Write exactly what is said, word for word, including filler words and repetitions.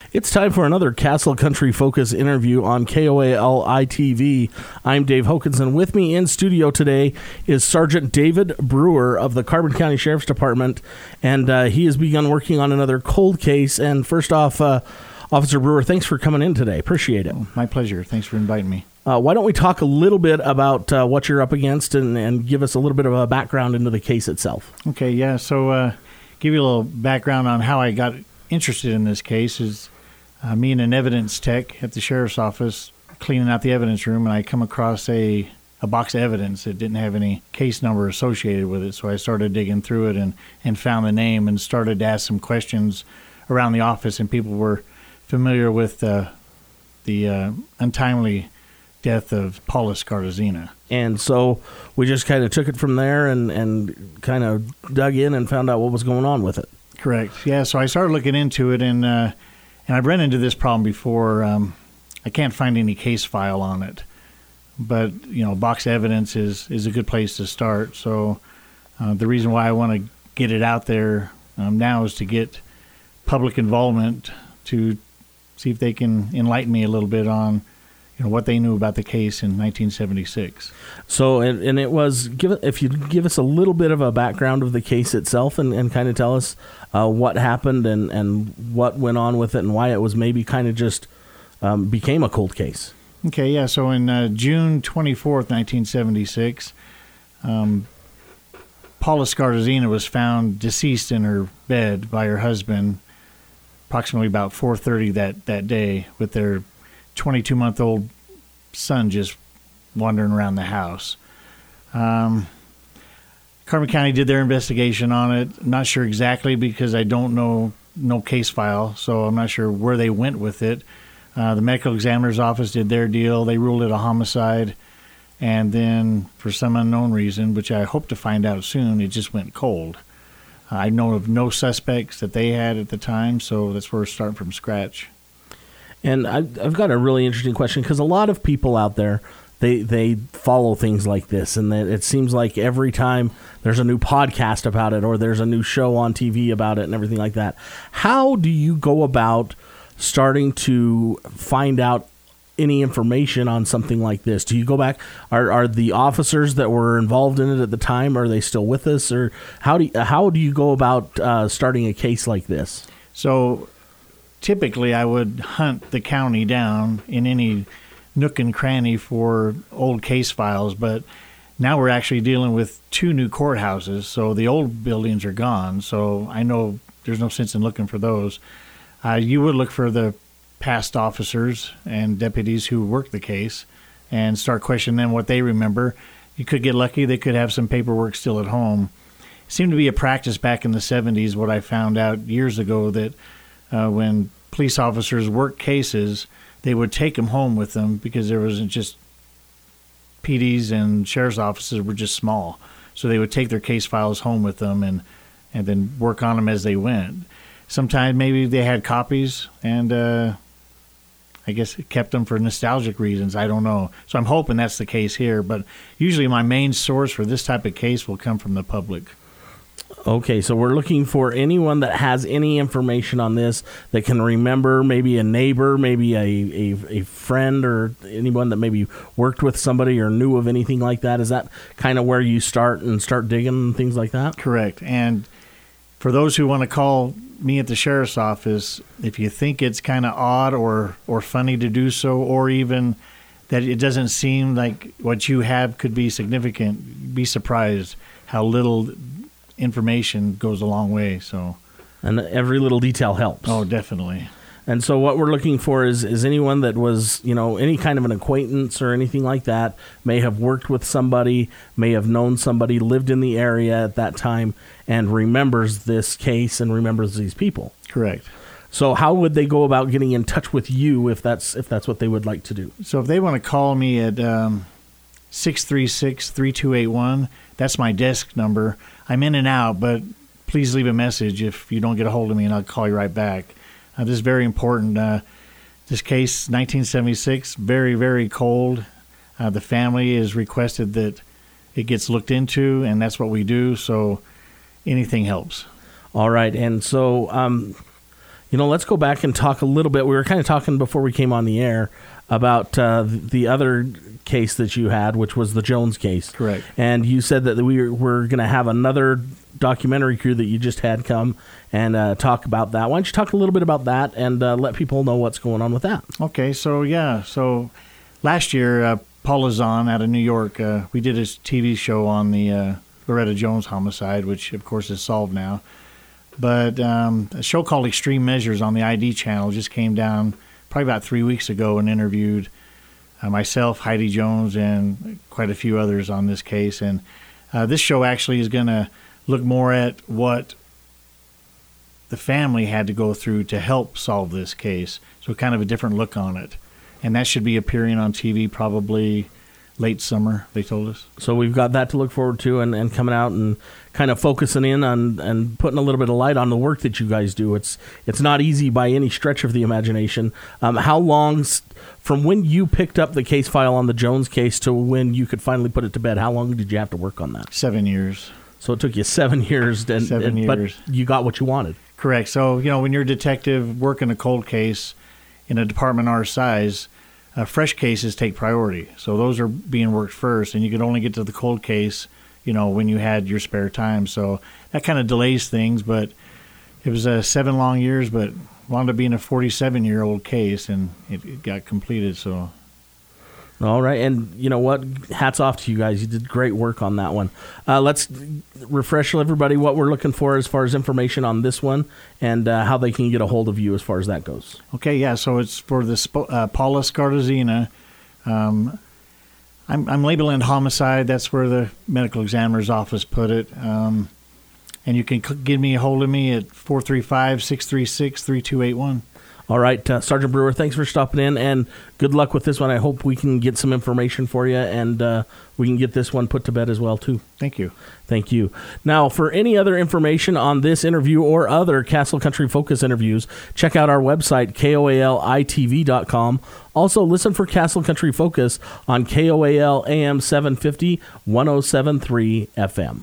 It's time for another Castle Country Focus interview on K O A L I T V. I'm Dave Hokanson. With me in studio today is Sergeant David Brewer of the Carbon County Sheriff's Department, and uh, he has begun working on another cold case. And first off, uh, Officer Brewer, thanks for coming in today. Appreciate it. Oh, my pleasure. Thanks for inviting me. Uh, why don't we talk a little bit about uh, what you're up against and, and give us a little bit of a background into the case itself? Okay, yeah. So uh, give you a little background on how I got interested in this case is uh, me and an evidence tech at the sheriff's office cleaning out the evidence room, and I come across a, a box of evidence that didn't have any case number associated with it. So I started digging through it and, and found the name and started to ask some questions around the office, and people were familiar with uh, the uh, untimely death of Paula Scardazina. And so we just kind of took it from there and, and kind of dug in and found out what was going on with it. Correct. Yeah, so I started looking into it, and uh, and I've run into this problem before. Um, I can't find any case file on it, but you know, box evidence is, is a good place to start. So uh, the reason why I want to get it out there um, now is to get public involvement to see if they can enlighten me a little bit on you know what they knew about the case in nineteen seventy-six. So, and, and it was, give if you give us a little bit of a background of the case itself and, and kind of tell us uh, what happened and, and what went on with it and why it was maybe kind of just um, became a cold case. Okay, yeah, so in uh, June twenty-fourth, nineteen seventy-six, um, Paula Scardazina was found deceased in her bed by her husband approximately about four thirty that, that day with their twenty-two-month-old son just wandering around the house. Um, Carbon County did their investigation on it. I'm not sure exactly because I don't know no case file, so I'm not sure where they went with it. Uh, the medical examiner's office did their deal. They ruled it a homicide, and then for some unknown reason, which I hope to find out soon, it just went cold. I know of no suspects that they had at the time, so that's where we're starting from scratch. And I've, I've got a really interesting question because a lot of people out there, they they follow things like this, and that it seems like every time there's a new podcast about it or there's a new show on T V about it and everything like that. How do you go about starting to find out any information on something like this? Do you go back? Are are the officers that were involved in it at the time, are they still with us, or how do you, how do you go about uh, starting a case like this? So typically, I would hunt the county down in any nook and cranny for old case files, but now we're actually dealing with two new courthouses, so the old buildings are gone, so I know there's no sense in looking for those. Uh, you would look for the past officers and deputies who worked the case and start questioning them what they remember. You could get lucky. They could have some paperwork still at home. It seemed to be a practice back in the seventies, what I found out years ago, that Uh, when police officers worked cases, they would take them home with them because there wasn't just P Ds and sheriff's offices were just small. So they would take their case files home with them and, and then work on them as they went. Sometimes maybe they had copies and uh, I guess it kept them for nostalgic reasons. I don't know. So I'm hoping that's the case here. But usually my main source for this type of case will come from the public. Okay, so we're looking for anyone that has any information on this that can remember, maybe a neighbor, maybe a, a, a friend, or anyone that maybe worked with somebody or knew of anything like that. Is that kind of where you start and start digging and things like that? Correct. And for those who want to call me at the sheriff's office, if you think it's kind of odd or, or funny to do so, or even that it doesn't seem like what you have could be significant, be surprised how little information goes a long way. So, and every little detail helps. Oh, definitely. And so what we're looking for is, is anyone that was, you know, any kind of an acquaintance or anything like that, may have worked with somebody, may have known somebody, lived in the area at that time, and remembers this case and remembers these people. Correct. So how would they go about getting in touch with you if that's if that's what they would like to do? So if they want to call me at um, six three six, three two eight one, that's my desk number. I'm in and out, but please leave a message if you don't get a hold of me, and I'll call you right back. Uh, this is very important. Uh, this case, nineteen seventy-six, very, very cold. Uh, the family has requested that it gets looked into, and that's what we do, so anything helps. All right, and so um, You know, let's go back and talk a little bit. We were kind of talking before we came on the air about uh, the other case that you had, which was the Jones case. Correct. And you said that we were, were going to have another documentary crew that you just had come and uh, talk about that. Why don't you talk a little bit about that and uh, let people know what's going on with that? Okay, so yeah, so last year, uh, Paul Lazan out of New York, uh, we did a T V show on the uh, Loretta Jones homicide, which of course is solved now. But um, a show called Extreme Measures on the I D channel just came down probably about three weeks ago and interviewed uh, myself, Heidi Jones, and quite a few others on this case. And uh, this show actually is going to look more at what the family had to go through to help solve this case. So kind of a different look on it. And that should be appearing on T V probably late summer, they told us. So we've got that to look forward to and, and coming out and kind of focusing in on and putting a little bit of light on the work that you guys do. It's it's not easy by any stretch of the imagination. Um, how long, from when you picked up the case file on the Jones case to when you could finally put it to bed, how long did you have to work on that? Seven years. So it took you seven years. And, seven and, years. But you got what you wanted. Correct. So, you know, when you're a detective working a cold case in a department our size, Uh, fresh cases take priority. So those are being worked first, and you could only get to the cold case, you know, when you had your spare time. So that kind of delays things, but it was uh, seven long years, but wound up being a forty-seven-year-old case, and it, it got completed. So, all right. And you know what? Hats off to you guys. You did great work on that one. Uh, let's refresh everybody what we're looking for as far as information on this one and uh, how they can get a hold of you as far as that goes. Okay, yeah. So it's for the uh, Paula Scardazzina. Um, I'm, I'm labeling homicide. That's where the medical examiner's office put it. Um, and you can c- give me a hold of me at four three five, six three six, three two eight one. All right, uh, Sergeant Brewer, thanks for stopping in, and good luck with this one. I hope we can get some information for you, and uh, we can get this one put to bed as well, too. Thank you. Thank you. Now, for any other information on this interview or other Castle Country Focus interviews, check out our website, K O A L I T V dot com. Also, listen for Castle Country Focus on K O A L A M seven fifty, one oh seven point three F M.